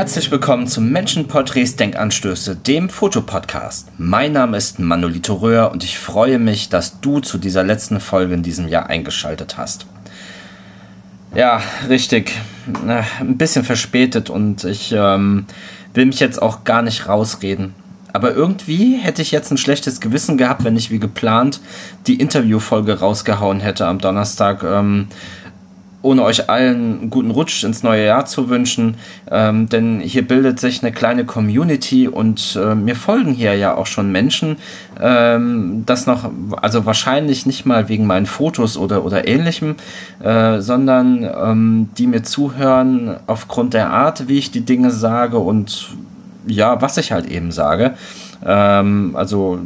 Herzlich willkommen zum Menschenporträts Denkanstöße, dem Fotopodcast. Mein Name ist Manolito Röhr und ich freue mich, dass du zu dieser letzten Folge in diesem Jahr eingeschaltet hast. Ja, richtig, ein bisschen verspätet und ich will mich jetzt auch gar nicht rausreden. Aber irgendwie hätte ich jetzt ein schlechtes Gewissen gehabt, wenn ich wie geplant die Interviewfolge rausgehauen hätte am Donnerstag, ohne euch allen einen guten Rutsch ins neue Jahr zu wünschen, denn hier bildet sich eine kleine Community und mir folgen hier ja auch schon Menschen, das noch, also wahrscheinlich nicht mal wegen meinen Fotos oder ähnlichem, sondern die mir zuhören aufgrund der Art, wie ich die Dinge sage und ja, was ich halt eben sage. Also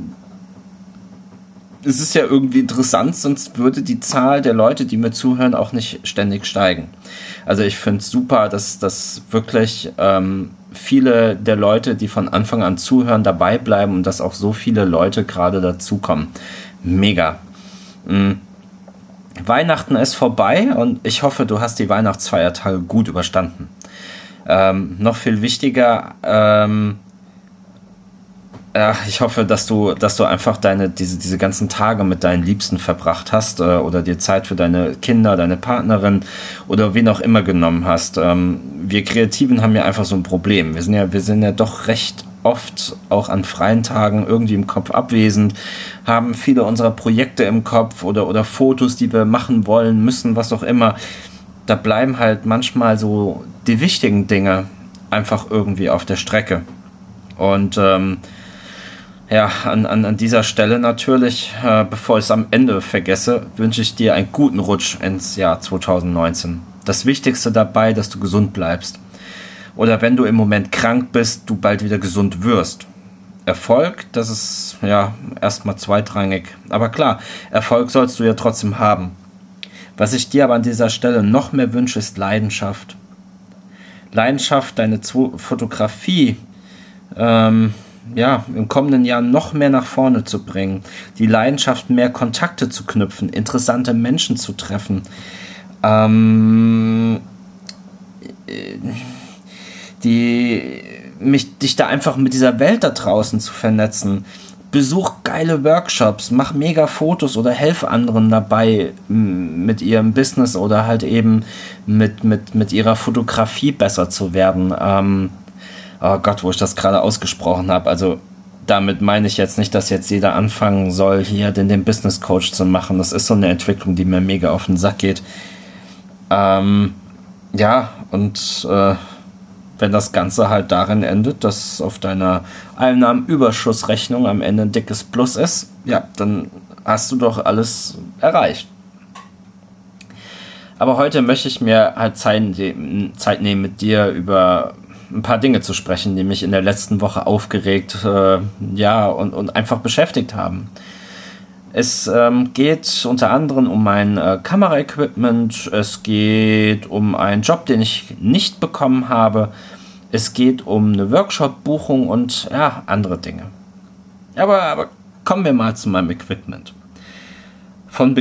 es ist ja irgendwie interessant, sonst würde die Zahl der Leute, die mir zuhören, auch nicht ständig steigen. Also ich finde es super, dass wirklich viele der Leute, die von Anfang an zuhören, dabei bleiben und dass auch so viele Leute gerade dazukommen. Mega. Weihnachten ist vorbei und ich hoffe, du hast die Weihnachtsfeiertage gut überstanden. Noch viel wichtiger, ich hoffe, dass du einfach diese ganzen Tage mit deinen Liebsten verbracht hast oder dir Zeit für deine Kinder, deine Partnerin oder wen auch immer genommen hast. Wir Kreativen haben ja einfach so ein Problem. Wir sind ja doch recht oft auch an freien Tagen irgendwie im Kopf abwesend, haben viele unserer Projekte im Kopf oder Fotos, die wir machen wollen, müssen, was auch immer. Da bleiben halt manchmal so die wichtigen Dinge einfach irgendwie auf der Strecke. Und an dieser Stelle natürlich, bevor ich es am Ende vergesse, wünsche ich dir einen guten Rutsch ins Jahr 2019. Das Wichtigste dabei, dass du gesund bleibst. Oder wenn du im Moment krank bist, du bald wieder gesund wirst. Erfolg, das ist ja erstmal zweitrangig. Aber klar, Erfolg sollst du ja trotzdem haben. Was ich dir aber an dieser Stelle noch mehr wünsche, ist Leidenschaft. Leidenschaft, deine Fotografie, im kommenden Jahr noch mehr nach vorne zu bringen, die Leidenschaft, mehr Kontakte zu knüpfen, interessante Menschen zu treffen, dich da einfach mit dieser Welt da draußen zu vernetzen. Besuch geile Workshops, mach mega Fotos oder helf anderen dabei, mit ihrem Business oder halt eben mit ihrer Fotografie besser zu werden. Oh Gott, wo ich das gerade ausgesprochen habe. Also damit meine ich jetzt nicht, dass jetzt jeder anfangen soll, hier den Business Coach zu machen. Das ist so eine Entwicklung, die mir mega auf den Sack geht. Wenn das Ganze halt darin endet, dass auf deiner Einnahmenüberschussrechnung am Ende ein dickes Plus ist, ja, dann hast du doch alles erreicht. Aber heute möchte ich mir halt Zeit nehmen, mit dir über ein paar Dinge zu sprechen, die mich in der letzten Woche aufgeregt und einfach beschäftigt haben. Es geht unter anderem um mein Kameraequipment, es geht um einen Job, den ich nicht bekommen habe, es geht um eine Workshop-Buchung und ja, andere Dinge. Aber kommen wir mal zu meinem Equipment. Von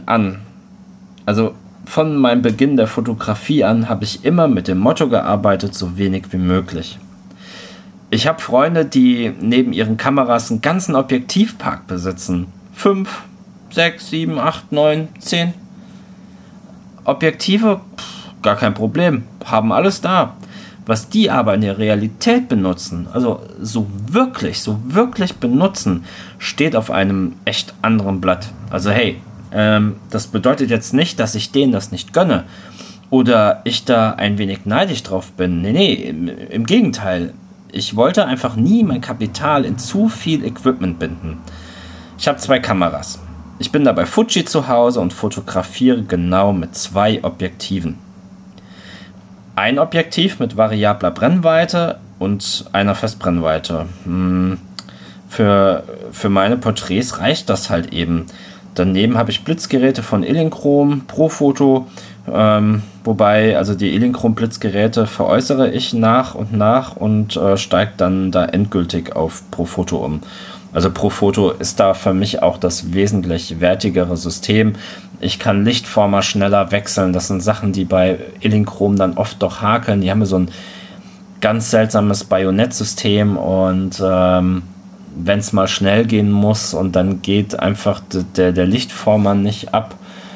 meinem Beginn der Fotografie an habe ich immer mit dem Motto gearbeitet, so wenig wie möglich. Ich habe Freunde, die neben ihren Kameras einen ganzen Objektivpark besitzen. 5, 6, 7, 8, 9, 10 Objektive, gar kein Problem, haben alles da. Was die aber in der Realität benutzen, also so wirklich benutzen, steht auf einem echt anderen Blatt. Also hey, das bedeutet jetzt nicht, dass ich denen das nicht gönne oder ich da ein wenig neidisch drauf bin. Nee, im Gegenteil. Ich wollte einfach nie mein Kapital in zu viel Equipment binden. Ich habe 2 Kameras. Ich bin da bei Fuji zu Hause und fotografiere genau mit 2 Objektiven. Ein Objektiv mit variabler Brennweite und einer Festbrennweite. Für meine Porträts reicht das halt eben. Daneben habe ich Blitzgeräte von Elinchrom, Profoto, wobei also die Elinchrom-Blitzgeräte veräußere ich nach und steige dann da endgültig auf Profoto um. Also Profoto ist da für mich auch das wesentlich wertigere System. Ich kann Lichtformer schneller wechseln. Das sind Sachen, die bei Elinchrom dann oft doch hakeln. Die haben so ein ganz seltsames Bajonettsystem und wenn es mal schnell gehen muss und dann geht einfach der Lichtformer nicht ab,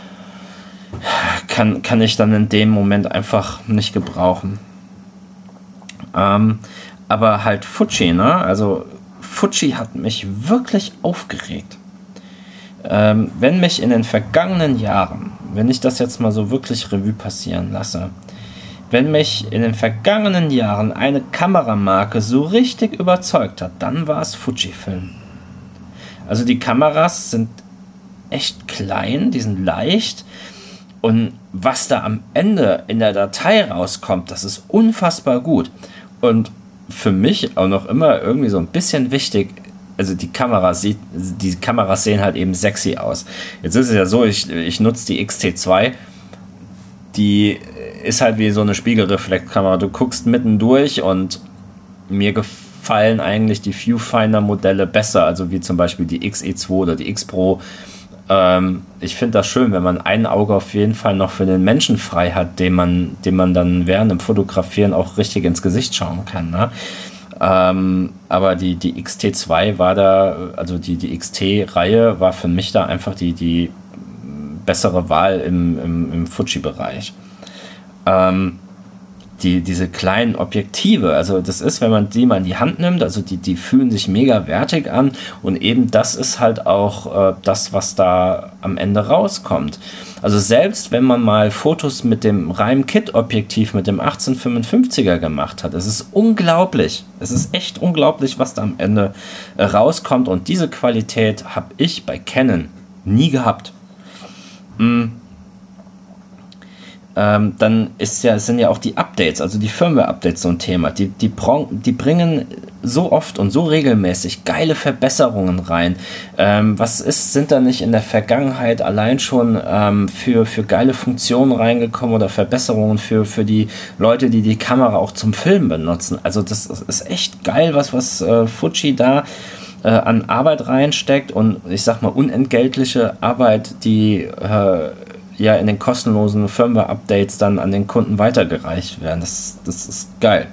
kann ich dann in dem Moment einfach nicht gebrauchen. Aber halt Fuji, ne? Also Fuji hat mich wirklich aufgeregt. Wenn mich in den vergangenen Jahren, wenn ich das jetzt mal so wirklich Revue passieren lasse, wenn mich in den vergangenen Jahren eine Kameramarke so richtig überzeugt hat, dann war es Fujifilm. Also die Kameras sind echt klein, die sind leicht und was da am Ende in der Datei rauskommt, das ist unfassbar gut. Und für mich auch noch immer irgendwie so ein bisschen wichtig, also die Kameras sehen halt eben sexy aus. Jetzt ist es ja so, ich nutze die X-T2, die ist halt wie so eine Spiegelreflexkamera. Du guckst mitten durch und mir gefallen eigentlich die Viewfinder-Modelle besser, also wie zum Beispiel die XE2 oder die X Pro. Ich finde das schön, wenn man ein Auge auf jeden Fall noch für den Menschen frei hat, dem man dann während dem Fotografieren auch richtig ins Gesicht schauen kann. Ne? Aber die XT2 war da, also die XT-Reihe war für mich da einfach die bessere Wahl im Fuji-Bereich. Diese kleinen Objektive, also das ist, wenn man die mal in die Hand nimmt, also die fühlen sich mega wertig an und eben das ist halt auch das, was da am Ende rauskommt. Also selbst wenn man mal Fotos mit dem reinen Kit-Objektiv, mit dem 1855er gemacht hat, es ist unglaublich, es ist echt unglaublich, was da am Ende rauskommt und diese Qualität habe ich bei Canon nie gehabt. Dann sind ja auch die Updates, also die Firmware-Updates so ein Thema. Die bringen so oft und so regelmäßig geile Verbesserungen rein. Sind da nicht in der Vergangenheit allein schon für geile Funktionen reingekommen oder Verbesserungen für die Leute, die die Kamera auch zum Filmen benutzen? Also das ist echt geil, was Fuji da an Arbeit reinsteckt und ich sag mal unentgeltliche Arbeit, die ja in den kostenlosen Firmware-Updates dann an den Kunden weitergereicht werden. Das ist geil.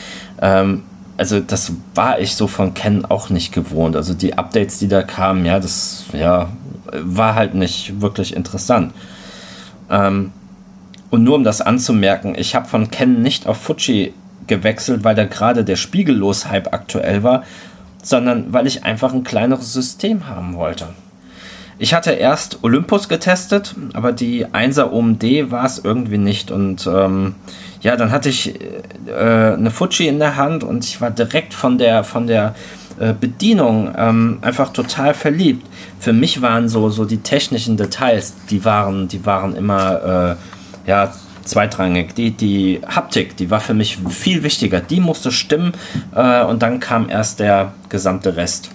Also das war ich so von Canon auch nicht gewohnt. Also die Updates, die da kamen, das war halt nicht wirklich interessant. Und nur um das anzumerken, ich habe von Canon nicht auf Fuji gewechselt, weil da gerade der Spiegellos-Hype aktuell war, sondern weil ich einfach ein kleineres System haben wollte. Ich hatte erst Olympus getestet, aber die 1er OMD war es irgendwie nicht. Und dann hatte ich eine Fuji in der Hand und ich war direkt von der Bedienung einfach total verliebt. Für mich waren so die technischen Details, die waren immer zweitrangig. Die Haptik, die war für mich viel wichtiger. Die musste stimmen und dann kam erst der gesamte Rest.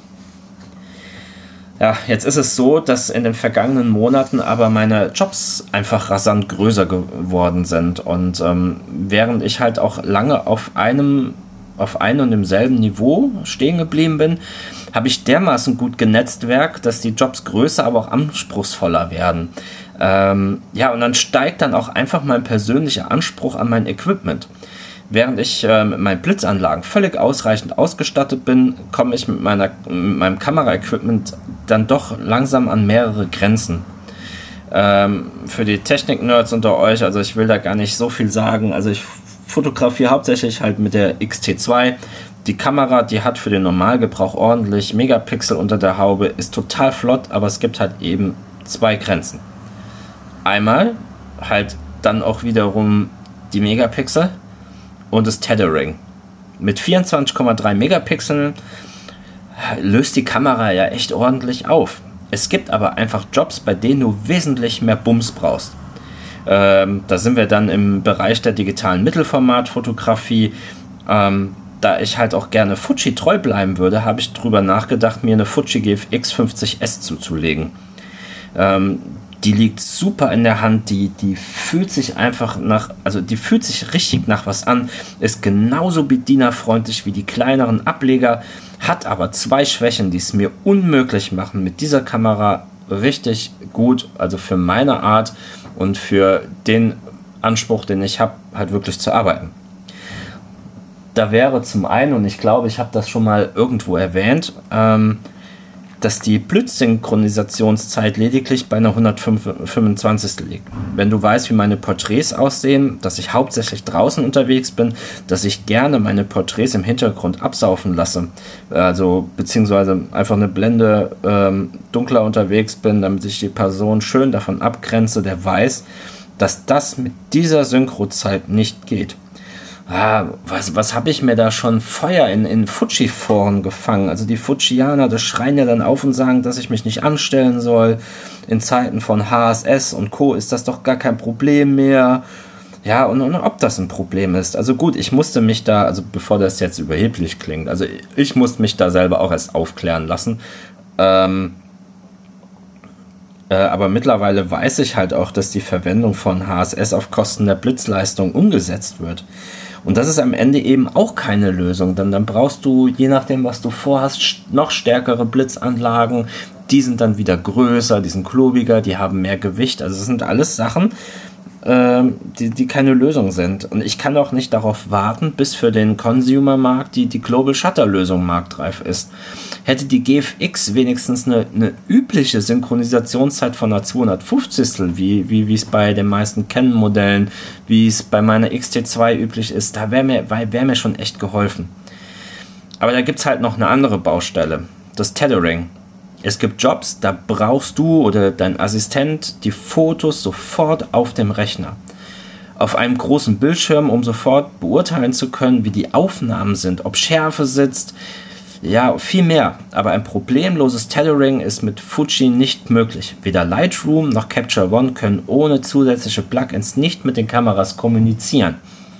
Ja, jetzt ist es so, dass in den vergangenen Monaten aber meine Jobs einfach rasant größer geworden sind und während ich halt auch lange auf einem und demselben Niveau stehen geblieben bin, habe ich dermaßen gut genetzwerkt, dass die Jobs größer, aber auch anspruchsvoller werden. Und dann steigt dann auch einfach mein persönlicher Anspruch an mein Equipment. Während ich mit meinen Blitzanlagen völlig ausreichend ausgestattet bin, komme ich mit meinem Kameraequipment dann doch langsam an mehrere Grenzen. Für die Technik-Nerds unter euch, also ich will da gar nicht so viel sagen, also ich fotografiere hauptsächlich halt mit der X-T2. Die Kamera, die hat für den Normalgebrauch ordentlich Megapixel unter der Haube, ist total flott, aber es gibt halt eben zwei Grenzen. Einmal halt dann auch wiederum die Megapixel und das Tethering. Mit 24,3 Megapixeln löst die Kamera ja echt ordentlich auf. Es gibt aber einfach Jobs, bei denen du wesentlich mehr Bums brauchst. Da sind wir dann im Bereich der digitalen Mittelformatfotografie. Da ich halt auch gerne Fuji treu bleiben würde, habe ich drüber nachgedacht, mir eine Fuji GFX 50S zuzulegen. Die liegt super in der Hand, die fühlt sich einfach die fühlt sich richtig nach was an, ist genauso bedienerfreundlich wie die kleineren Ableger, hat aber zwei Schwächen, die es mir unmöglich machen, mit dieser Kamera richtig gut, also für meine Art und für den Anspruch, den ich habe, halt wirklich zu arbeiten. Da wäre zum einen, und ich glaube, ich habe das schon mal irgendwo erwähnt, dass die Blitzsynchronisationszeit lediglich bei einer 125. liegt. Wenn du weißt, wie meine Porträts aussehen, dass ich hauptsächlich draußen unterwegs bin, dass ich gerne meine Porträts im Hintergrund absaufen lasse, also beziehungsweise einfach eine Blende dunkler unterwegs bin, damit ich die Person schön davon abgrenze, der weiß, dass das mit dieser Synchrozeit nicht geht. Was habe ich mir da schon Feuer in Fuji-Foren gefangen? Also die Fujianer, das schreien ja dann auf und sagen, dass ich mich nicht anstellen soll. In Zeiten von HSS und Co. ist das doch gar kein Problem mehr. Ja, und ob das ein Problem ist. Also gut, ich musste mich da, also bevor das jetzt überheblich klingt, also ich musste mich da selber auch erst aufklären lassen. Aber mittlerweile weiß ich halt auch, dass die Verwendung von HSS auf Kosten der Blitzleistung umgesetzt wird. Und das ist am Ende eben auch keine Lösung, denn dann brauchst du, je nachdem, was du vorhast, noch stärkere Blitzanlagen. Die sind dann wieder größer, die sind klobiger, die haben mehr Gewicht. Also es sind alles Sachen, die keine Lösung sind. Und ich kann auch nicht darauf warten, bis für den Consumer-Markt die Global Shutter-Lösung marktreif ist. Hätte die GFX wenigstens eine übliche Synchronisationszeit von einer 250, wie es bei den meisten Canon-Modellen, wie es bei meiner XT2 üblich ist, da wäre mir schon echt geholfen. Aber da gibt es halt noch eine andere Baustelle, das Tethering. Es gibt Jobs, da brauchst du oder dein Assistent die Fotos sofort auf dem Rechner. Auf einem großen Bildschirm, um sofort beurteilen zu können, wie die Aufnahmen sind, ob Schärfe sitzt, ja, viel mehr. Aber ein problemloses Tethering ist mit Fuji nicht möglich. Weder Lightroom noch Capture One können ohne zusätzliche Plugins nicht mit den Kameras kommunizieren.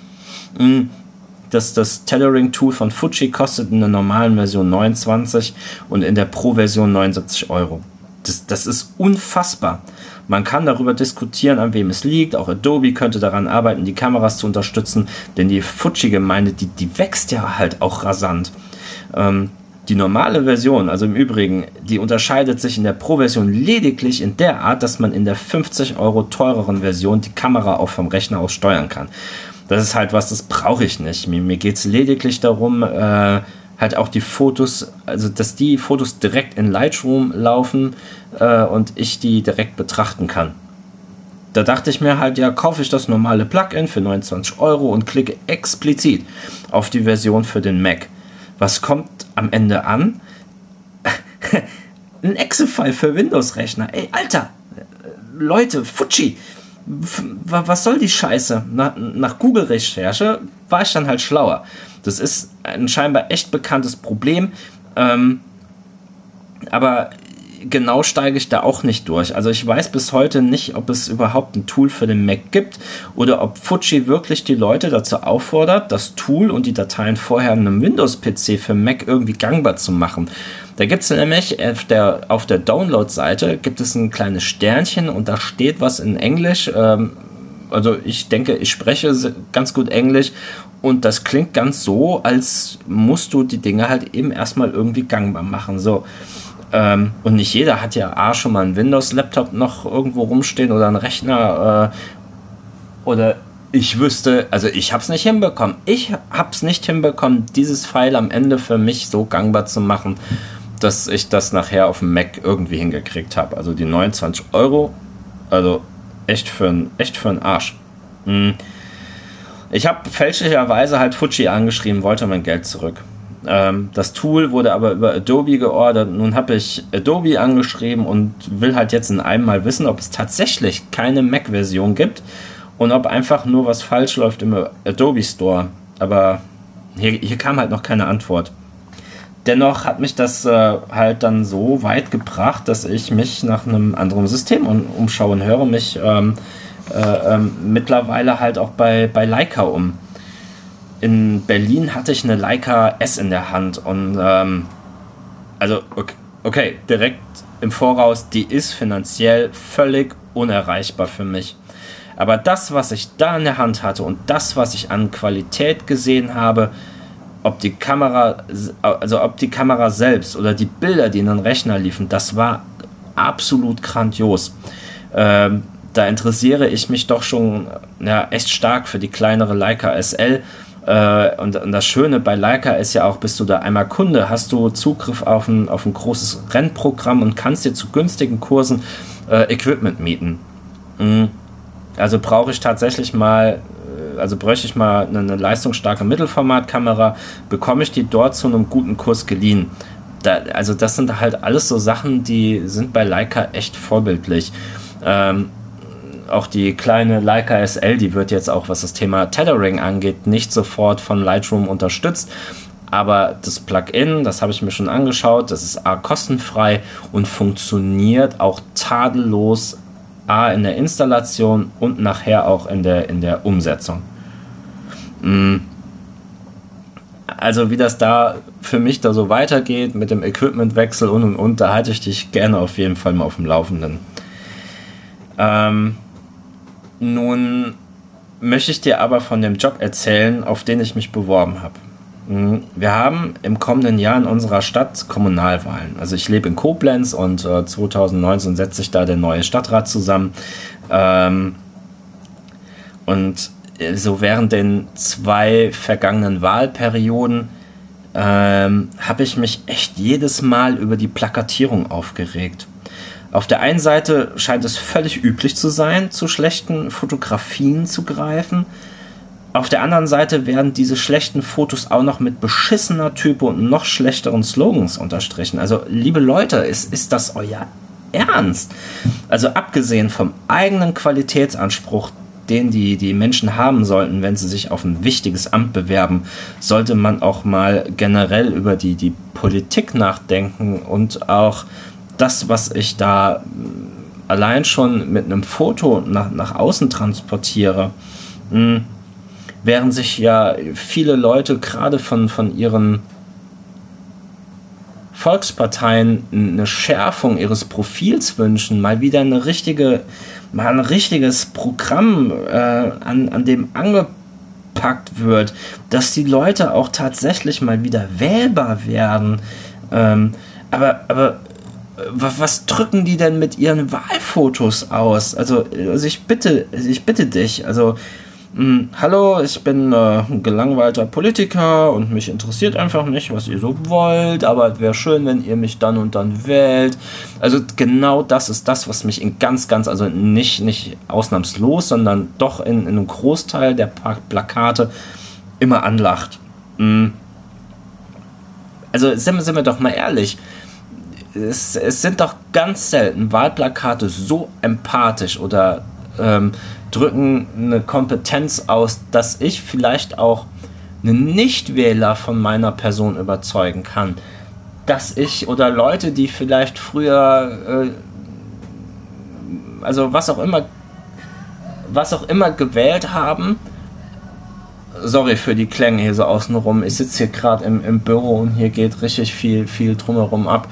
Das Tethering-Tool von Fuji kostet in der normalen Version 29 und in der Pro-Version 79 €. Das ist unfassbar. Man kann darüber diskutieren, an wem es liegt. Auch Adobe könnte daran arbeiten, die Kameras zu unterstützen, denn die Fuji-Gemeinde, die wächst ja halt auch rasant. Die normale Version, also im Übrigen, die unterscheidet sich in der Pro-Version lediglich in der Art, dass man in der 50 € teureren Version die Kamera auch vom Rechner aus steuern kann. Das ist halt was, das brauche ich nicht. Mir geht es lediglich darum, halt auch die Fotos, also dass die Fotos direkt in Lightroom laufen und ich die direkt betrachten kann. Da dachte ich mir halt, ja, kaufe ich das normale Plugin für 29 € und klicke explizit auf die Version für den Mac. Was kommt am Ende an? Ein Exe-File für Windows-Rechner. Ey, Alter, Leute, Fuji, was soll die Scheiße? Nach Google-Recherche war ich dann halt schlauer. Das ist ein scheinbar echt bekanntes Problem, aber genau steige ich da auch nicht durch. Also ich weiß bis heute nicht, ob es überhaupt ein Tool für den Mac gibt oder ob Fuji wirklich die Leute dazu auffordert, das Tool und die Dateien vorher in einem Windows-PC für Mac irgendwie gangbar zu machen. Da gibt es nämlich auf der Download-Seite gibt es ein kleines Sternchen und da steht was in Englisch. Also ich denke, ich spreche ganz gut Englisch und das klingt ganz so, als musst du die Dinge halt eben erstmal irgendwie gangbar machen. So. Und nicht jeder hat ja schon mal einen Windows-Laptop noch irgendwo rumstehen oder einen Rechner oder ich wüsste, also ich habe es nicht hinbekommen. Ich habe es nicht hinbekommen, dieses File am Ende für mich so gangbar zu machen, dass ich das nachher auf dem Mac irgendwie hingekriegt habe. Also die 29 €, also echt für einen Arsch. Ich habe fälschlicherweise halt Fuji angeschrieben, wollte mein Geld zurück. Das Tool wurde aber über Adobe geordert. Nun habe ich Adobe angeschrieben und will halt jetzt in einem Mal wissen, ob es tatsächlich keine Mac-Version gibt und ob einfach nur was falsch läuft im Adobe Store. Aber hier kam halt noch keine Antwort. Dennoch hat mich das halt dann so weit gebracht, dass ich mich nach einem anderen System umschaue und höre mich mittlerweile halt auch bei Leica um. In Berlin hatte ich eine Leica S in der Hand und also okay, direkt im Voraus, die ist finanziell völlig unerreichbar für mich. Aber das, was ich da in der Hand hatte und das, was ich an Qualität gesehen habe, ob die Kamera selbst oder die Bilder, die in den Rechner liefen, das war absolut grandios. Da interessiere ich mich doch schon echt stark für die kleinere Leica SL Und das Schöne bei Leica ist ja auch, bist du da einmal Kunde, hast du Zugriff auf ein großes Rennprogramm und kannst dir zu günstigen Kursen Equipment mieten. Also bräuchte ich mal eine leistungsstarke Mittelformatkamera, bekomme ich die dort zu einem guten Kurs geliehen. Also das sind halt alles so Sachen, die sind bei Leica echt vorbildlich. Auch die kleine Leica SL, die wird jetzt auch, was das Thema Tethering angeht, nicht sofort von Lightroom unterstützt. Aber das Plugin, das habe ich mir schon angeschaut, das ist kostenfrei und funktioniert auch tadellos in der Installation und nachher auch in der Umsetzung. Also wie das da für mich da so weitergeht mit dem Equipmentwechsel und, da halte ich dich gerne auf jeden Fall mal auf dem Laufenden. Nun möchte ich dir aber von dem Job erzählen, auf den ich mich beworben habe. Wir haben im kommenden Jahr in unserer Stadt Kommunalwahlen. Also ich lebe in Koblenz und 2019 setze ich da den neuen Stadtrat zusammen. Und so während den 2 vergangenen Wahlperioden habe ich mich echt jedes Mal über die Plakatierung aufgeregt. Auf der einen Seite scheint es völlig üblich zu sein, zu schlechten Fotografien zu greifen. Auf der anderen Seite werden diese schlechten Fotos auch noch mit beschissener Typo und noch schlechteren Slogans unterstrichen. Also, liebe Leute, ist das euer Ernst? Also, abgesehen vom eigenen Qualitätsanspruch, den die Menschen haben sollten, wenn sie sich auf ein wichtiges Amt bewerben, sollte man auch mal generell über die Politik nachdenken und auch das, was ich da allein schon mit einem Foto nach außen transportiere, während sich ja viele Leute gerade von ihren Volksparteien eine Schärfung ihres Profils wünschen, mal ein richtiges Programm an dem angepackt wird, dass die Leute auch tatsächlich mal wieder wählbar werden. Aber was drücken die denn mit ihren Wahlfotos aus? Also ich bitte dich, also hallo, ich bin ein gelangweilter Politiker und mich interessiert einfach nicht, was ihr so wollt, aber es wäre schön, wenn ihr mich dann und dann wählt. Also genau das ist das, was mich in ganz, also nicht ausnahmslos, sondern doch in einem Großteil der Plakate immer anlacht. Also sind wir doch mal ehrlich, es sind doch ganz selten Wahlplakate so empathisch oder drücken eine Kompetenz aus, dass ich vielleicht auch einen Nichtwähler von meiner Person überzeugen kann. Dass ich oder Leute, die vielleicht früher also was auch immer gewählt haben, sorry für die Klänge hier so außenrum, ich sitze hier gerade im Büro und hier geht richtig viel drumherum ab.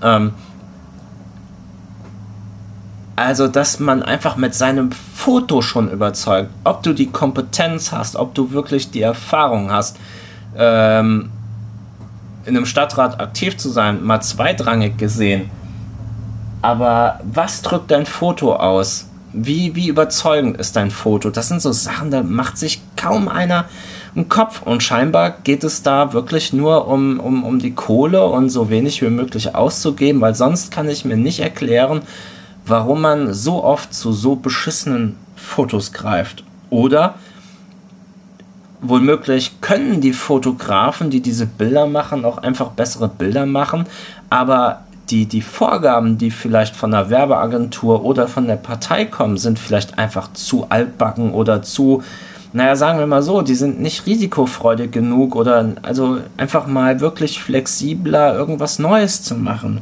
Also, dass man einfach mit seinem Foto schon überzeugt, ob du die Kompetenz hast, ob du wirklich die Erfahrung hast, in einem Stadtrat aktiv zu sein, mal zweitrangig gesehen. Aber was drückt dein Foto aus? Wie überzeugend ist dein Foto? Das sind so Sachen, da macht sich kaum einer im Kopf. Und scheinbar geht es da wirklich nur um die Kohle und so wenig wie möglich auszugeben, weil sonst kann ich mir nicht erklären, warum man so oft zu so beschissenen Fotos greift. Oder womöglich können die Fotografen, die diese Bilder machen, auch einfach bessere Bilder machen, aber die Vorgaben, die vielleicht von der Werbeagentur oder von der Partei kommen, sind vielleicht einfach zu altbacken oder zu, sagen wir mal so, die sind nicht risikofreudig genug oder also einfach mal wirklich flexibler irgendwas Neues zu machen.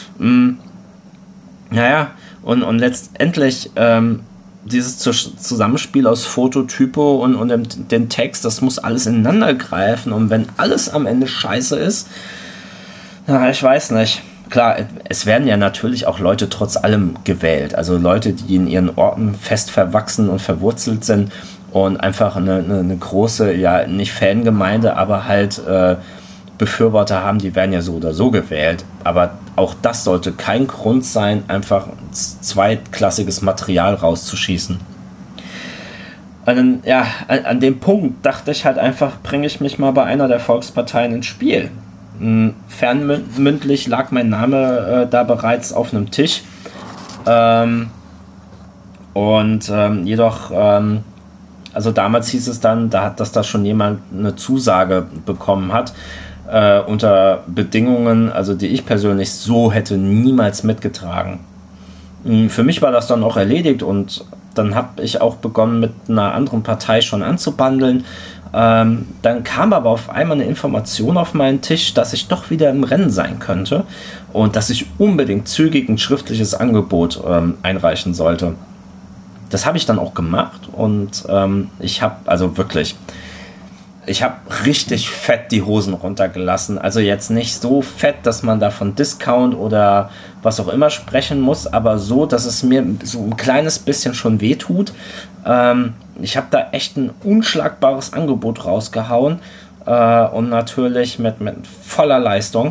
Und letztendlich dieses Zusammenspiel aus Fototypo und den Text, das muss alles ineinander greifen. Und wenn alles am Ende scheiße ist, ich weiß nicht. Klar, es werden ja natürlich auch Leute trotz allem gewählt. Also Leute, die in ihren Orten fest verwachsen und verwurzelt sind und einfach eine große, ja nicht Fangemeinde, aber halt Befürworter haben, die werden ja so oder so gewählt. Aber auch das sollte kein Grund sein, einfach zweitklassiges Material rauszuschießen. Und dann, ja, an dem Punkt dachte ich halt einfach, bringe ich mich mal bei einer der Volksparteien ins Spiel. Fernmündlich lag mein Name da bereits auf einem Tisch. Jedoch, also damals hieß es dann, dass da schon jemand eine Zusage bekommen hat, unter Bedingungen, also die ich persönlich so hätte niemals mitgetragen. Für mich war das dann auch erledigt und dann habe ich auch begonnen, mit einer anderen Partei schon anzubandeln. Dann kam aber auf einmal eine Information auf meinen Tisch, dass ich doch wieder im Rennen sein könnte und dass ich unbedingt zügig ein schriftliches Angebot einreichen sollte. Das habe ich dann auch gemacht und ich habe richtig fett die Hosen runtergelassen. Also jetzt nicht so fett, dass man da von Discount oder was auch immer sprechen muss, aber so, dass es mir so ein kleines bisschen schon wehtut. Ich habe da echt ein unschlagbares Angebot rausgehauen und natürlich mit voller Leistung.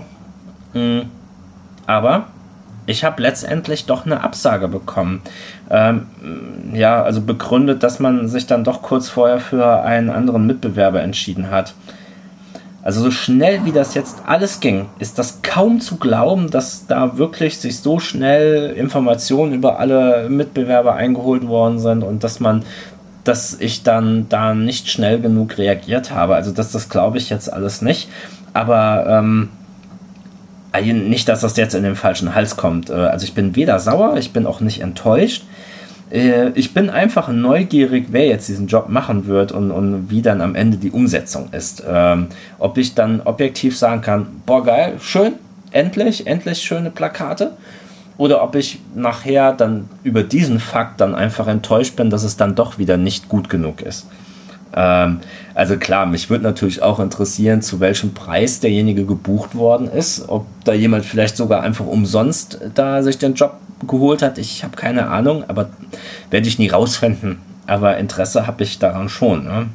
Aber ich habe letztendlich doch eine Absage bekommen. Also begründet, dass man sich dann doch kurz vorher für einen anderen Mitbewerber entschieden hat. Also so schnell wie das jetzt alles ging, ist das kaum zu glauben, dass da wirklich sich so schnell Informationen über alle Mitbewerber eingeholt worden sind und dass ich dann da nicht schnell genug reagiert habe. Also das glaube ich jetzt alles nicht. Aber nicht, dass das jetzt in den falschen Hals kommt. Also ich bin weder sauer, ich bin auch nicht enttäuscht. Ich bin einfach neugierig, wer jetzt diesen Job machen wird und wie dann am Ende die Umsetzung ist. Ob ich dann objektiv sagen kann, boah geil, schön, endlich schöne Plakate. Oder ob ich nachher dann über diesen Fakt dann einfach enttäuscht bin, dass es dann doch wieder nicht gut genug ist. Also klar, mich würde natürlich auch interessieren, zu welchem Preis derjenige gebucht worden ist, ob da jemand vielleicht sogar einfach umsonst da sich den Job geholt hat. Ich habe keine Ahnung, aber werde ich nie rausfinden. Aber Interesse habe ich daran schon. Ne?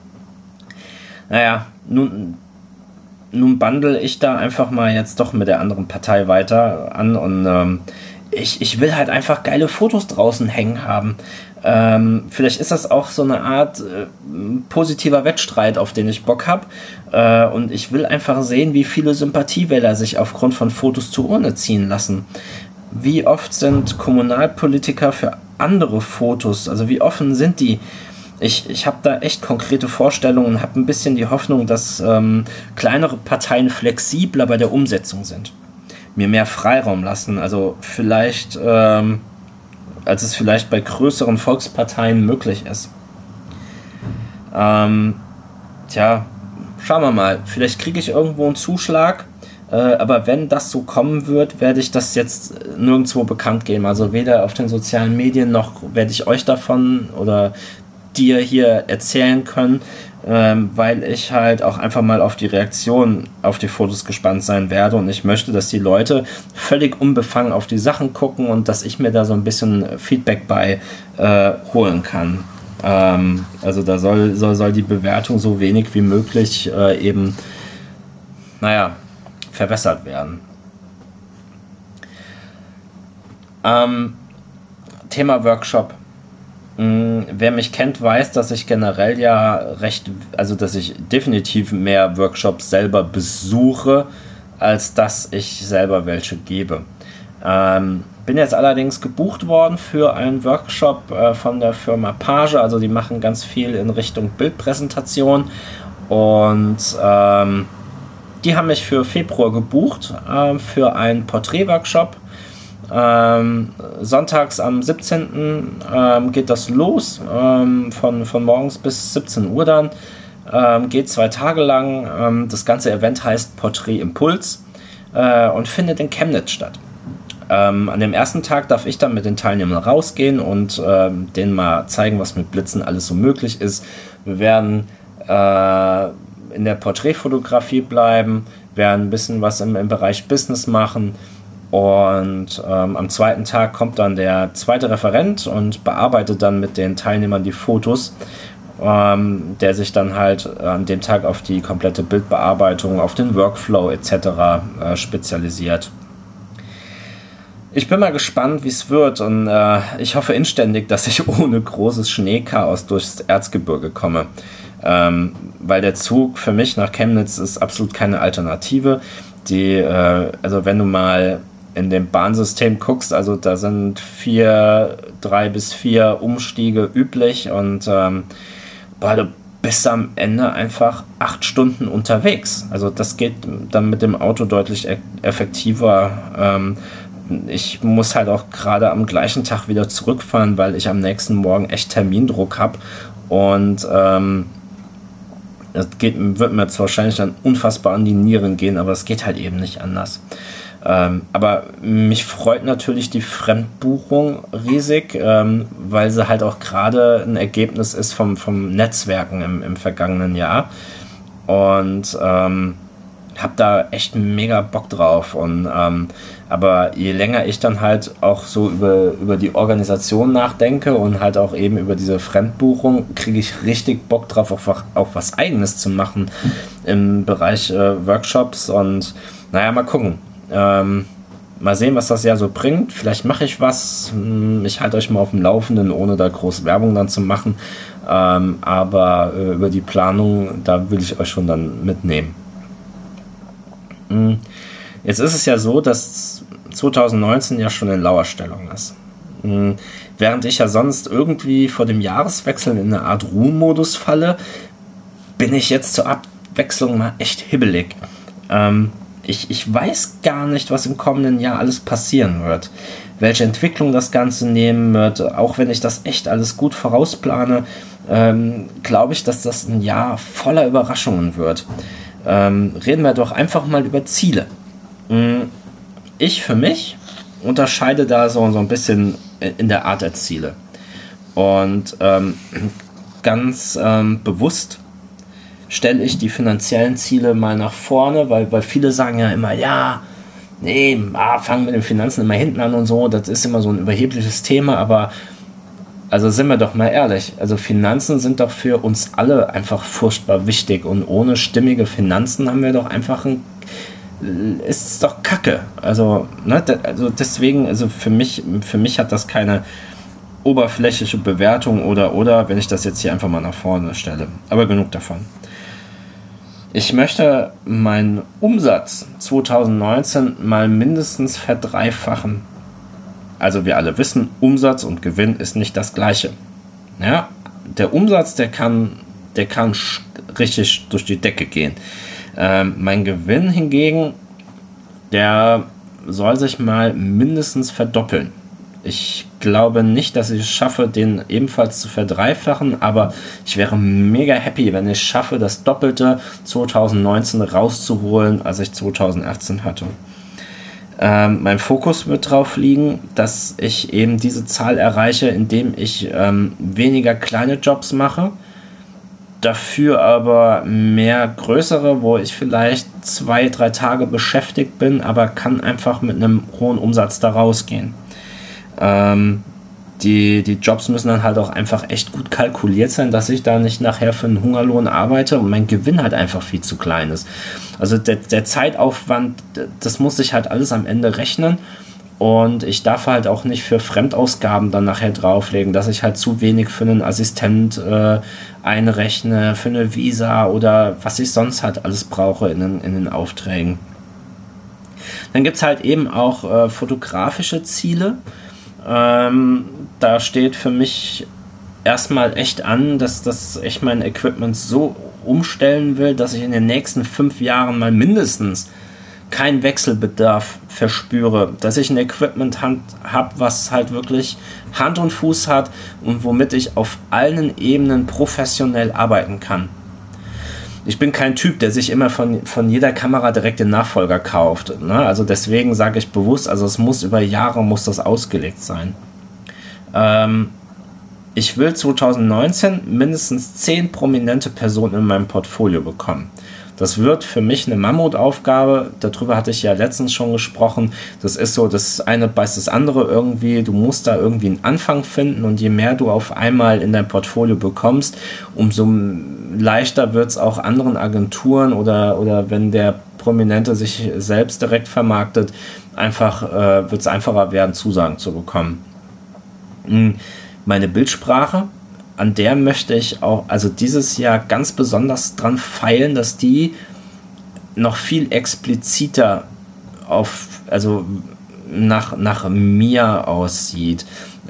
Naja, nun bandle ich da einfach mal jetzt doch mit der anderen Partei weiter an und ich will halt einfach geile Fotos draußen hängen haben. Vielleicht ist das auch so eine Art positiver Wettstreit, auf den ich Bock habe. Und ich will einfach sehen, wie viele Sympathiewähler sich aufgrund von Fotos zur Urne ziehen lassen. Wie oft sind Kommunalpolitiker für andere Fotos, also wie offen sind die? Ich habe da echt konkrete Vorstellungen und habe ein bisschen die Hoffnung, dass kleinere Parteien flexibler bei der Umsetzung sind. Mir mehr Freiraum lassen, also vielleicht als es vielleicht bei größeren Volksparteien möglich ist. Schauen wir mal. Vielleicht kriege ich irgendwo einen Zuschlag, aber wenn das so kommen wird, werde ich das jetzt nirgendwo bekannt geben. Also weder auf den sozialen Medien noch werde ich euch davon oder dir hier erzählen können, weil ich halt auch einfach mal auf die Reaktion auf die Fotos gespannt sein werde und ich möchte, dass die Leute völlig unbefangen auf die Sachen gucken und dass ich mir da so ein bisschen Feedback bei holen kann. Also da soll die Bewertung so wenig wie möglich verwässert werden. Thema Workshop. Wer mich kennt, weiß, dass ich generell dass ich definitiv mehr Workshops selber besuche, als dass ich selber welche gebe. Bin jetzt allerdings gebucht worden für einen Workshop von der Firma Page, also die machen ganz viel in Richtung Bildpräsentation und die haben mich für Februar gebucht für einen Porträtworkshop. Sonntags am 17. Geht das los, von morgens bis 17 Uhr dann, geht 2 Tage lang. Das ganze Event heißt Porträt Impuls und findet in Chemnitz statt. An dem ersten Tag darf ich dann mit den Teilnehmern rausgehen und denen mal zeigen, was mit Blitzen alles so möglich ist. Wir werden in der Porträtfotografie bleiben, werden ein bisschen was im Bereich Business machen. Und am zweiten Tag kommt dann der zweite Referent und bearbeitet dann mit den Teilnehmern die Fotos, der sich dann halt an dem Tag auf die komplette Bildbearbeitung, auf den Workflow etc. Spezialisiert. Ich bin mal gespannt, wie es wird, und ich hoffe inständig, dass ich ohne großes Schneechaos durchs Erzgebirge komme. Weil der Zug für mich nach Chemnitz ist absolut keine Alternative. Also wenn du mal in dem Bahnsystem guckst, also da sind 3 bis 4 Umstiege üblich, und du bist am Ende einfach 8 Stunden unterwegs. Also das geht dann mit dem Auto deutlich effektiver. Ich muss halt auch gerade am gleichen Tag wieder zurückfahren, weil ich am nächsten Morgen echt Termindruck habe, und wird mir jetzt wahrscheinlich dann unfassbar an die Nieren gehen, aber es geht halt eben nicht anders. Aber mich freut natürlich die Fremdbuchung riesig, weil sie halt auch gerade ein Ergebnis ist vom Netzwerken im vergangenen Jahr, und habe da echt mega Bock drauf. Und aber je länger ich dann halt auch so über die Organisation nachdenke und halt auch eben über diese Fremdbuchung, kriege ich richtig Bock drauf, auch was Eigenes zu machen im Bereich Workshops. Und naja, mal gucken. Mal sehen, was das Jahr so bringt. Vielleicht mache ich was. Ich halte euch mal auf dem Laufenden, ohne da groß Werbung dann zu machen. Aber über die Planung, da will ich euch schon dann mitnehmen. Jetzt ist es ja so, dass 2019 ja schon in Lauerstellung ist. Während ich ja sonst irgendwie vor dem Jahreswechsel in eine Art Ruhemodus falle, bin ich jetzt zur Abwechslung mal echt hibbelig. Ich weiß gar nicht, was im kommenden Jahr alles passieren wird. Welche Entwicklung das Ganze nehmen wird. Auch wenn ich das echt alles gut vorausplane, glaube ich, dass das ein Jahr voller Überraschungen wird. Reden wir doch einfach mal über Ziele. Ich für mich unterscheide da so ein bisschen in der Art der Ziele. Und ganz bewusst stelle ich die finanziellen Ziele mal nach vorne, weil viele sagen ja immer, fangen mit den Finanzen immer hinten an und so, das ist immer so ein überhebliches Thema, aber also sind wir doch mal ehrlich, also Finanzen sind doch für uns alle einfach furchtbar wichtig, und ohne stimmige Finanzen haben wir doch einfach ist es doch Kacke. Also, also deswegen, also für mich hat das keine oberflächliche Bewertung oder, wenn ich das jetzt hier einfach mal nach vorne stelle. Aber genug davon. Ich möchte meinen Umsatz 2019 mal mindestens verdreifachen. Also wir alle wissen, Umsatz und Gewinn ist nicht das Gleiche. Ja, der Umsatz, der kann richtig durch die Decke gehen. Mein Gewinn hingegen, der soll sich mal mindestens verdoppeln. Ich glaube nicht, dass ich es schaffe, den ebenfalls zu verdreifachen, aber ich wäre mega happy, wenn ich es schaffe, das Doppelte 2019 rauszuholen, als ich 2018 hatte. Mein Fokus wird darauf liegen, dass ich eben diese Zahl erreiche, indem ich weniger kleine Jobs mache, dafür aber mehr größere, wo ich vielleicht 2-3 Tage beschäftigt bin, aber kann einfach mit einem hohen Umsatz da rausgehen. Die Jobs müssen dann halt auch einfach echt gut kalkuliert sein, dass ich da nicht nachher für einen Hungerlohn arbeite und mein Gewinn halt einfach viel zu klein ist. Also der Zeitaufwand, das muss ich halt alles am Ende rechnen, und ich darf halt auch nicht für Fremdausgaben dann nachher drauflegen, dass ich halt zu wenig für einen Assistent einrechne, für eine Visa oder was ich sonst halt alles brauche in den Aufträgen. Dann gibt es halt eben auch fotografische Ziele. Da steht für mich erstmal echt an, dass ich mein Equipment so umstellen will, dass ich in den nächsten 5 Jahren mal mindestens keinen Wechselbedarf verspüre, dass ich ein Equipment habe, was halt wirklich Hand und Fuß hat und womit ich auf allen Ebenen professionell arbeiten kann. Ich bin kein Typ, der sich immer von jeder Kamera direkt den Nachfolger kauft. Ne? Also deswegen sage ich bewusst, also es muss über Jahre muss das ausgelegt sein. Ich will 2019 mindestens 10 prominente Personen in meinem Portfolio bekommen. Das wird für mich eine Mammutaufgabe, darüber hatte ich ja letztens schon gesprochen. Das ist so, das eine beißt das andere irgendwie, du musst da irgendwie einen Anfang finden, und je mehr du auf einmal in dein Portfolio bekommst, umso leichter wird es auch anderen Agenturen oder wenn der Prominente sich selbst direkt vermarktet, wird es einfacher werden, Zusagen zu bekommen. Meine Bildsprache, an der möchte ich auch, also dieses Jahr ganz besonders dran feilen, dass die noch viel expliziter nach mir aussieht.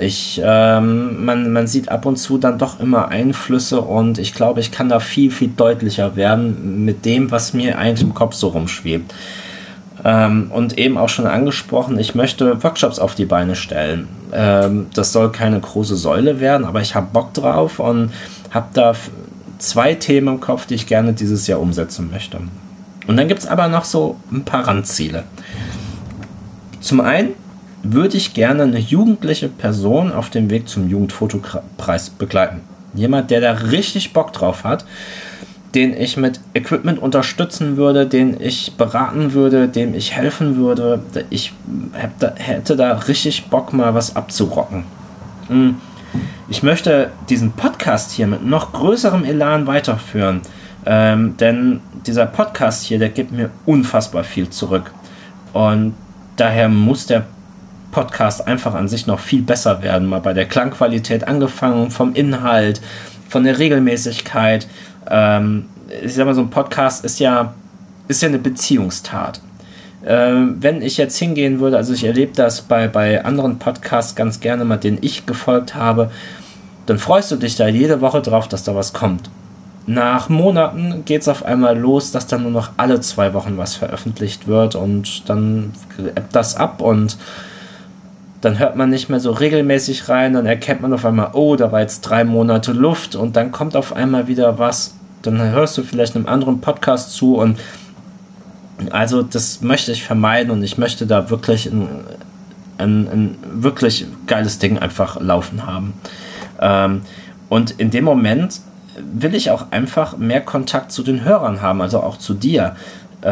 Man sieht ab und zu dann doch immer Einflüsse und ich glaube, ich kann da viel, viel deutlicher werden mit dem, was mir eigentlich im Kopf so rumschwebt. Und eben auch schon angesprochen, ich möchte Workshops auf die Beine stellen. Das soll keine große Säule werden, aber ich habe Bock drauf und habe da 2 Themen im Kopf, die ich gerne dieses Jahr umsetzen möchte. Und dann gibt es aber noch so ein paar Randziele. Zum einen würde ich gerne eine jugendliche Person auf dem Weg zum Jugendfotopreis begleiten. Jemand, der da richtig Bock drauf hat, den ich mit Equipment unterstützen würde, den ich beraten würde, dem ich helfen würde. Ich hätte da richtig Bock, mal was abzurocken. Ich möchte diesen Podcast hier mit noch größerem Elan weiterführen, denn dieser Podcast hier, der gibt mir unfassbar viel zurück. Und daher muss der Podcast einfach an sich noch viel besser werden, mal bei der Klangqualität angefangen, vom Inhalt, von der Regelmäßigkeit. Ich sag mal, so ein Podcast ist ja eine Beziehungstat. Wenn ich jetzt hingehen würde, also ich erlebe das bei anderen Podcasts ganz gerne mal, denen ich gefolgt habe, dann freust du dich da jede Woche drauf, dass da was kommt. Nach Monaten geht es auf einmal los, dass dann nur noch alle 2 Wochen was veröffentlicht wird und dann ebbt das ab und dann hört man nicht mehr so regelmäßig rein, dann erkennt man auf einmal, oh, da war jetzt 3 Monate Luft und dann kommt auf einmal wieder was, dann hörst du vielleicht einem anderen Podcast zu und also das möchte ich vermeiden und ich möchte da wirklich ein wirklich geiles Ding einfach laufen haben. Und in dem Moment will ich auch einfach mehr Kontakt zu den Hörern haben, also auch zu dir. Ich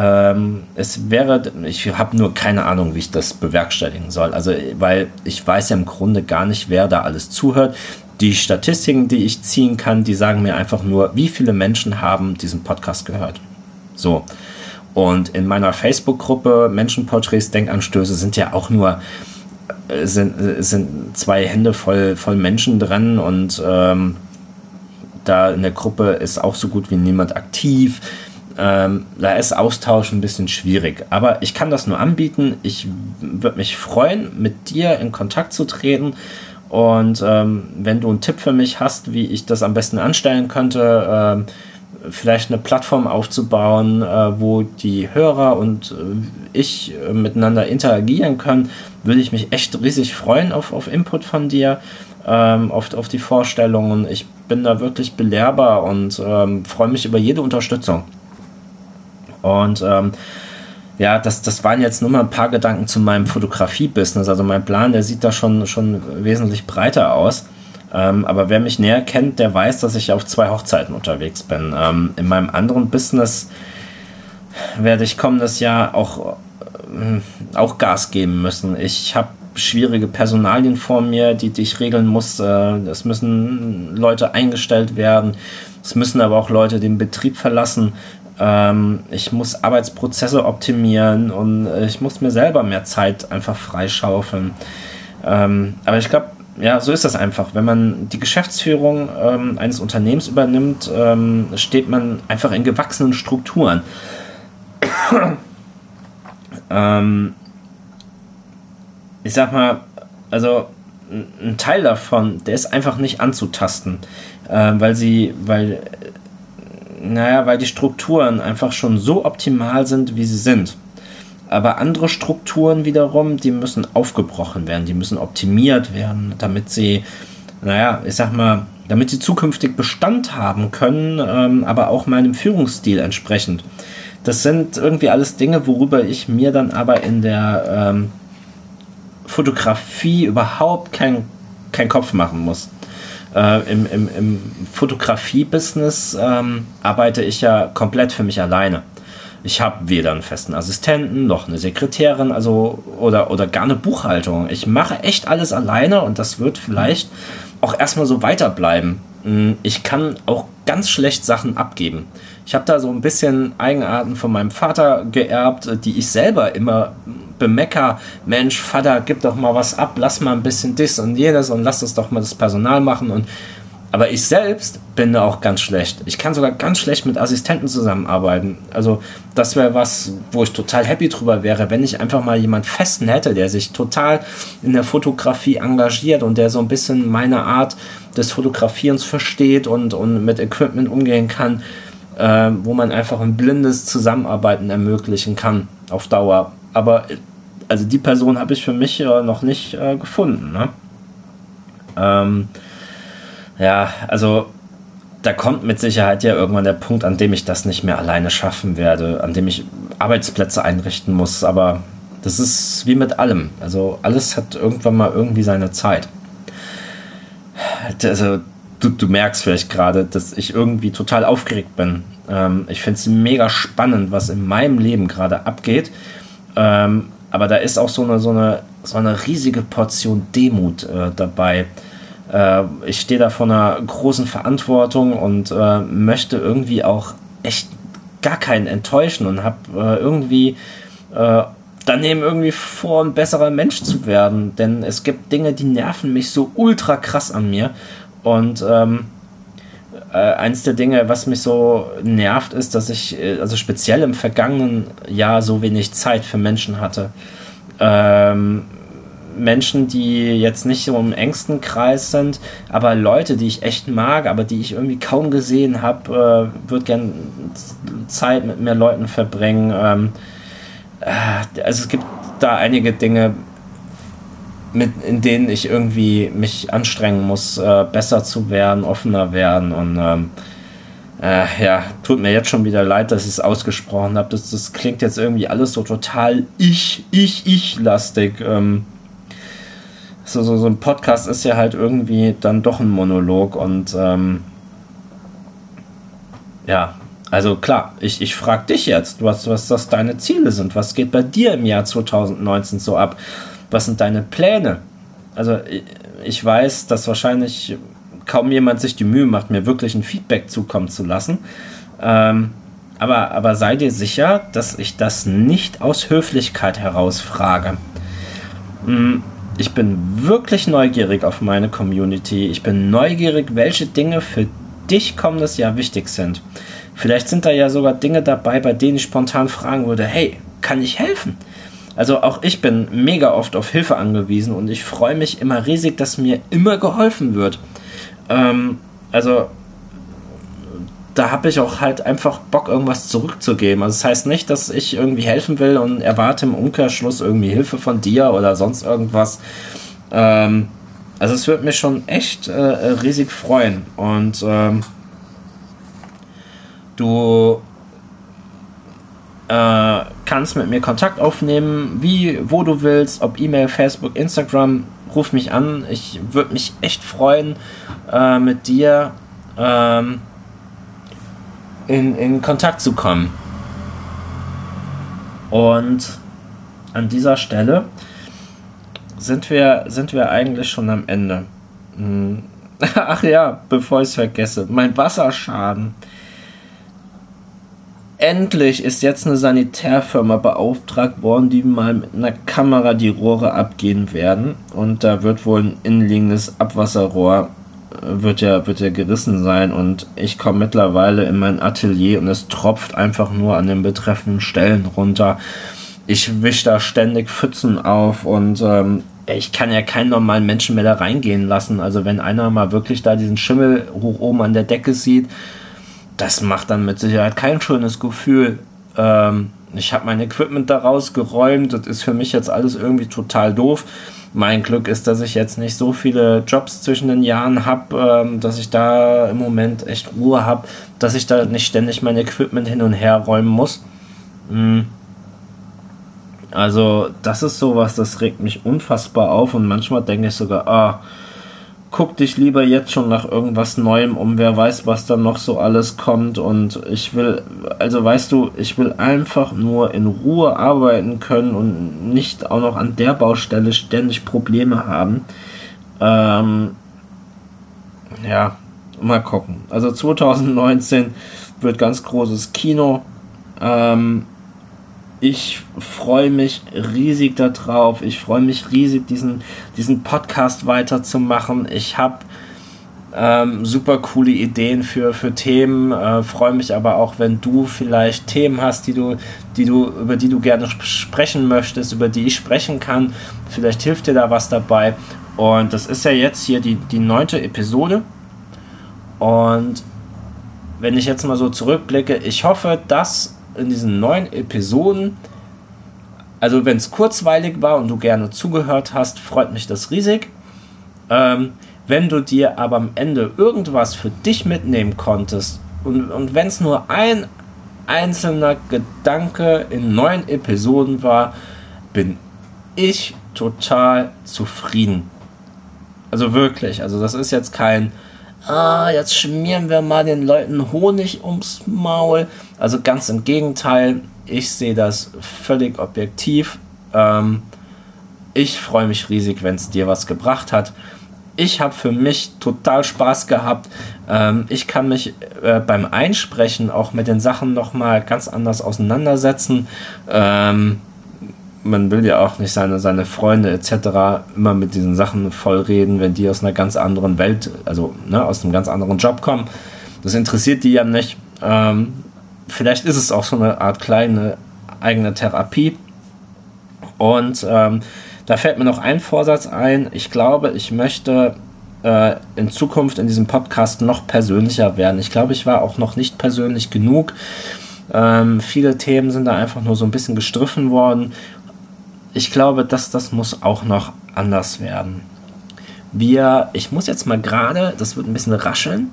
habe nur keine Ahnung, wie ich das bewerkstelligen soll. Also, weil ich weiß ja im Grunde gar nicht, wer da alles zuhört. Die Statistiken, die ich ziehen kann, die sagen mir einfach nur, wie viele Menschen haben diesen Podcast gehört. So. Und in meiner Facebook-Gruppe Menschenporträts, Denkanstöße sind ja auch nur sind 2 Hände voll Menschen drin und da in der Gruppe ist auch so gut wie niemand aktiv. Da ist Austausch ein bisschen schwierig. Aber ich kann das nur anbieten. Ich würde mich freuen, mit dir in Kontakt zu treten. Und wenn du einen Tipp für mich hast, wie ich das am besten anstellen könnte, vielleicht eine Plattform aufzubauen, wo die Hörer und ich miteinander interagieren können, würde ich mich echt riesig freuen auf Input von dir, auf die Vorstellungen. Ich bin da wirklich belehrbar und freue mich über jede Unterstützung. Und ja, das waren jetzt nur mal ein paar Gedanken zu meinem Fotografie-Business. Also mein Plan, der sieht da schon wesentlich breiter aus. Aber wer mich näher kennt, der weiß, dass ich auf 2 Hochzeiten unterwegs bin. In meinem anderen Business werde ich kommendes Jahr auch Gas geben müssen. Ich habe schwierige Personalien vor mir, die ich regeln muss. Es müssen Leute eingestellt werden. Es müssen aber auch Leute den Betrieb verlassen. Ich muss Arbeitsprozesse optimieren und ich muss mir selber mehr Zeit einfach freischaufeln. Aber ich glaube, ja, so ist das einfach. Wenn man die Geschäftsführung eines Unternehmens übernimmt, steht man einfach in gewachsenen Strukturen. Ich sag mal, also ein Teil davon, der ist einfach nicht anzutasten, weil die Strukturen einfach schon so optimal sind, wie sie sind. Aber andere Strukturen wiederum, die müssen aufgebrochen werden, die müssen optimiert werden, damit sie, damit sie zukünftig Bestand haben können, aber auch meinem Führungsstil entsprechend. Das sind irgendwie alles Dinge, worüber ich mir dann aber in der Fotografie überhaupt keinen Kopf machen muss. Im Fotografie-Business arbeite ich ja komplett für mich alleine. Ich habe weder einen festen Assistenten noch eine Sekretärin, oder gar eine Buchhaltung. Ich mache echt alles alleine und das wird vielleicht auch erstmal so weiterbleiben. Ich kann auch ganz schlecht Sachen abgeben. Ich habe da so ein bisschen Eigenarten von meinem Vater geerbt, die ich selber immer bemecker. Mensch, Vater, gib doch mal was ab, lass mal ein bisschen dies und jenes und lass das doch mal das Personal machen. Aber ich selbst bin da auch ganz schlecht. Ich kann sogar ganz schlecht mit Assistenten zusammenarbeiten. Also das wäre was, wo ich total happy drüber wäre, wenn ich einfach mal jemand Festen hätte, der sich total in der Fotografie engagiert und der so ein bisschen meine Art des Fotografierens versteht und mit Equipment umgehen kann, wo man einfach ein blindes Zusammenarbeiten ermöglichen kann auf Dauer. Aber also die Person habe ich für mich noch nicht gefunden. Ne? Ja, also da kommt mit Sicherheit ja irgendwann der Punkt, an dem ich das nicht mehr alleine schaffen werde, an dem ich Arbeitsplätze einrichten muss. Aber das ist wie mit allem. Also alles hat irgendwann mal irgendwie seine Zeit. Also du merkst vielleicht gerade, dass ich irgendwie total aufgeregt bin. Ich finde es mega spannend, was in meinem Leben gerade abgeht. Aber da ist auch so eine riesige Portion Demut dabei. Ich stehe da vor einer großen Verantwortung und möchte irgendwie auch echt gar keinen enttäuschen und habe irgendwie daneben irgendwie vor, ein besserer Mensch zu werden. Denn es gibt Dinge, die nerven mich so ultra krass an mir. Und eins der Dinge, was mich so nervt, ist, dass ich also speziell im vergangenen Jahr so wenig Zeit für Menschen hatte. Menschen, die jetzt nicht so im engsten Kreis sind, aber Leute, die ich echt mag, aber die ich irgendwie kaum gesehen habe, würde gern Zeit mit mehr Leuten verbringen. Also es gibt da einige Dinge, in denen ich irgendwie mich anstrengen muss, besser zu werden, offener werden und ja, tut mir jetzt schon wieder leid, dass ich es ausgesprochen habe. Das klingt jetzt irgendwie alles so total ich-lastig. So ein Podcast ist ja halt irgendwie dann doch ein Monolog und ja, also klar, ich frage dich jetzt, was das deine Ziele sind, was geht bei dir im Jahr 2019 so ab, was sind deine Pläne? Also ich weiß, dass wahrscheinlich kaum jemand sich die Mühe macht, mir wirklich ein Feedback zukommen zu lassen, aber sei dir sicher, dass ich das nicht aus Höflichkeit heraus frage. Ich bin wirklich neugierig auf meine Community. Ich bin neugierig, welche Dinge für dich kommendes Jahr wichtig sind. Vielleicht sind da ja sogar Dinge dabei, bei denen ich spontan fragen würde, hey, kann ich helfen? Also auch ich bin mega oft auf Hilfe angewiesen und ich freue mich immer riesig, dass mir immer geholfen wird. Also da habe ich auch halt einfach Bock, irgendwas zurückzugeben. Also das heißt nicht, dass ich irgendwie helfen will und erwarte im Umkehrschluss irgendwie Hilfe von dir oder sonst irgendwas. Also es würde mich schon echt riesig freuen. Und du kannst mit mir Kontakt aufnehmen, wo du willst, ob E-Mail, Facebook, Instagram, ruf mich an. Ich würde mich echt freuen, mit dir in Kontakt zu kommen. Und an dieser Stelle sind wir eigentlich schon am Ende. Ach ja, bevor ich es vergesse, mein Wasserschaden. Endlich ist jetzt eine Sanitärfirma beauftragt worden, die mal mit einer Kamera die Rohre abgehen werden. Und da wird wohl ein innenliegendes Abwasserrohr wird ja gerissen sein und ich komme mittlerweile in mein Atelier und es tropft einfach nur an den betreffenden Stellen runter. Ich wische da ständig Pfützen auf und ich kann ja keinen normalen Menschen mehr da reingehen lassen. Also wenn einer mal wirklich da diesen Schimmel hoch oben an der Decke sieht, das macht dann mit Sicherheit kein schönes Gefühl. Ich habe mein Equipment da rausgeräumt, das ist für mich jetzt alles irgendwie total doof. Mein Glück ist, dass ich jetzt nicht so viele Jobs zwischen den Jahren habe, dass ich da im Moment echt Ruhe habe, dass ich da nicht ständig mein Equipment hin und her räumen muss. Also das ist sowas, das regt mich unfassbar auf und manchmal denke ich sogar, guck dich lieber jetzt schon nach irgendwas Neuem um, wer weiß, was dann noch so alles kommt und ich will einfach nur in Ruhe arbeiten können und nicht auch noch an der Baustelle ständig Probleme haben. Ja, mal gucken. Also 2019 wird ganz großes Kino. Ich freue mich riesig darauf. Ich freue mich riesig, diesen Podcast weiterzumachen. Ich habe super coole Ideen für Themen. Freue mich aber auch, wenn du vielleicht Themen hast, über die du gerne sprechen möchtest, über die ich sprechen kann. Vielleicht hilft dir da was dabei. Und das ist ja jetzt hier die 9. Episode. Und wenn ich jetzt mal so zurückblicke, ich hoffe, dass in diesen 9 Episoden, also wenn es kurzweilig war und du gerne zugehört hast, freut mich das riesig. Wenn du dir aber am Ende irgendwas für dich mitnehmen konntest und wenn es nur ein einzelner Gedanke in 9 Episoden war, bin ich total zufrieden. Also wirklich, also das ist jetzt kein jetzt schmieren wir mal den Leuten Honig ums Maul. Also ganz im Gegenteil, ich sehe das völlig objektiv. Ich freue mich riesig, wenn es dir was gebracht hat. Ich habe für mich total Spaß gehabt. Ich kann mich beim Einsprechen auch mit den Sachen nochmal ganz anders auseinandersetzen. Man will ja auch nicht seine Freunde etc. immer mit diesen Sachen vollreden, wenn die aus einer ganz anderen Welt, also aus einem ganz anderen Job kommen. Das interessiert die ja nicht. Vielleicht ist es auch so eine Art kleine eigene Therapie. Und da fällt mir noch ein Vorsatz ein. Ich glaube, ich möchte in Zukunft in diesem Podcast noch persönlicher werden. Ich glaube, ich war auch noch nicht persönlich genug. Viele Themen sind da einfach nur so ein bisschen gestriffen worden. Ich glaube, das muss auch noch anders werden. Ich muss jetzt mal gerade, das wird ein bisschen rascheln.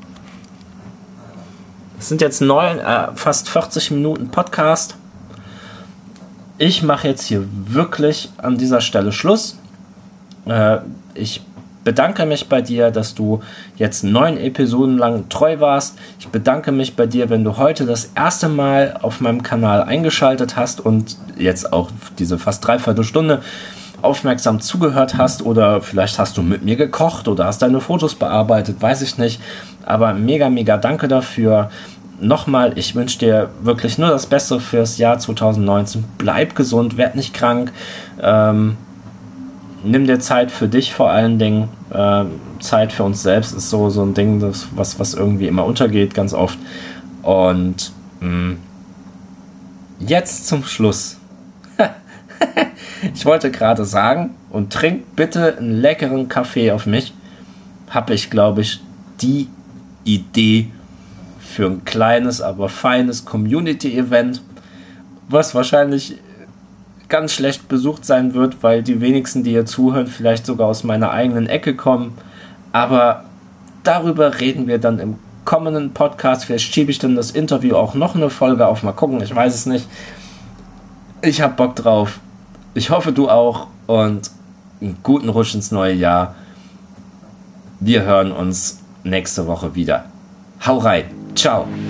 Es sind jetzt fast 40 Minuten Podcast. Ich mache jetzt hier wirklich an dieser Stelle Schluss. Ich bedanke mich bei dir, dass du jetzt 9 Episoden lang treu warst. Ich bedanke mich bei dir, wenn du heute das erste Mal auf meinem Kanal eingeschaltet hast und jetzt auch diese fast 3/4 Stunde aufmerksam zugehört hast, oder vielleicht hast du mit mir gekocht oder hast deine Fotos bearbeitet, weiß ich nicht. Aber mega, mega danke dafür. Nochmal, ich wünsche dir wirklich nur das Beste fürs Jahr 2019. Bleib gesund, werd nicht krank. Nimm dir Zeit für dich vor allen Dingen. Zeit für uns selbst ist so ein Ding, was irgendwie immer untergeht, ganz oft. Und jetzt zum Schluss. Ich wollte gerade sagen, und trink bitte einen leckeren Kaffee auf mich. Habe ich, glaube ich, die Idee für ein kleines, aber feines Community-Event, was wahrscheinlich ganz schlecht besucht sein wird, weil die wenigsten, die hier zuhören, vielleicht sogar aus meiner eigenen Ecke kommen. Aber darüber reden wir dann im kommenden Podcast. Vielleicht schiebe ich dann das Interview auch noch eine Folge auf. Mal gucken, ich weiß es nicht. Ich habe Bock drauf. Ich hoffe, du auch. Und einen guten Rutsch ins neue Jahr. Wir hören uns nächste Woche wieder. Hau rein. Ciao.